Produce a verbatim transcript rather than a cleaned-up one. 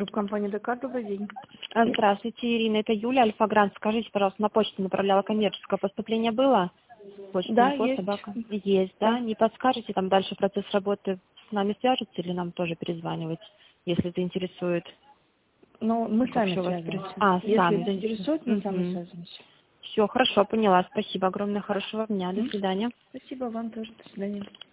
минут, компания Декар, добрый день. А, Здравствуйте, Ирина, это Юля, Альфа-Грант. Скажите, пожалуйста, на почту направляла коммерческое поступление было? Почта, Да, инфо, есть. собака. Есть, да? Да. Не подскажете, там дальше процесс работы с нами свяжется или нам тоже перезванивать, если это интересует? Но мы сами Вообще у вас связываемся. проис- А, Если сами. это интересует, мы сами Угу. связываемся. Все, хорошо, поняла. Спасибо огромное, хорошего дня. До свидания. Спасибо вам тоже. До свидания.